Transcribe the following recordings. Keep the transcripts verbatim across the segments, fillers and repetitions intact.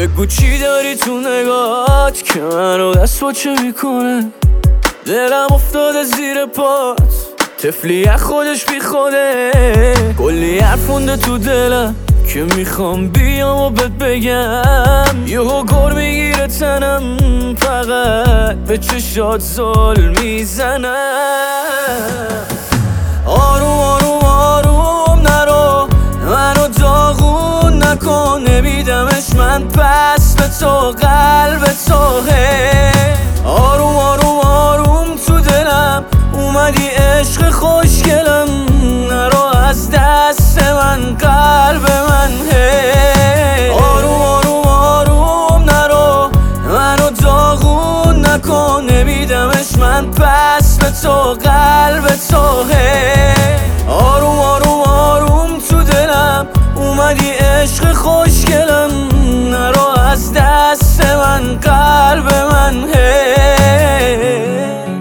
بگو چی داری تو نگات که منو دست باچه میکنه. دلم افتاده زیر پات، طفلی از خودش بی خوده. کلی حرف مونده تو دلم که میخوام بیام و بهت بگم. یهو گر میگیره تنم، فقط به چشات زل میزنم. آروم آروم آروم نرو، منو داغون نکن. نمیدمش من پس به تو، قلب توه. آروم آروم آروم تو دلم اومدی عشق خوشگلم. نرو از دست من، قلب من. هی آروم آروم آروم نرو، منو داغون نکن. نمیدمش من پس به تو، قلب توه. آروم آروم آروم تو دلم اومدی عشق خوشگلم. نرو از دست من، قلب من. هی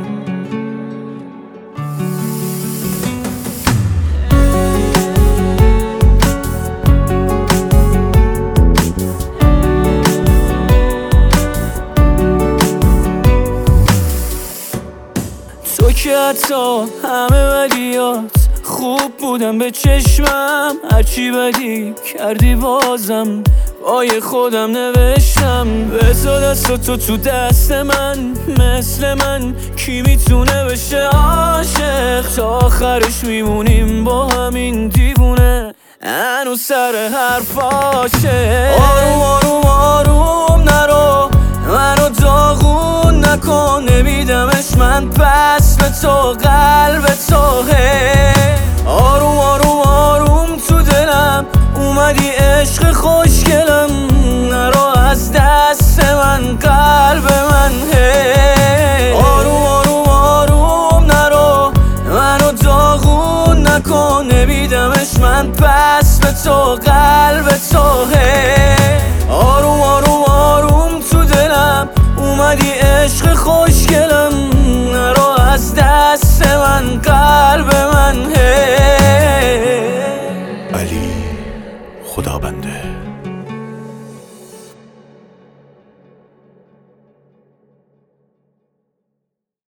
تو که حتی همه بدیات خوب بودم به چشمم. هرچی بدی کردی بازم بای خودم نوشتم. بذار دست تو تو دست من، مثل من کی میتونه بشه عاشق؟ تا آخرش میمونیم با همین دیوونه، هنوز سر حرفاشه. آروم آروم آروم نرو، منو داغون نکن. نمیدمش من پس به تو، قلب توه. آروم آروم آروم تو دلم اومدی عشق خوشگلم. نرو از دست من، قلب من. هی آروم آروم آروم نرو، منو داغون نکن. نمیدمش من پس به تو، قلب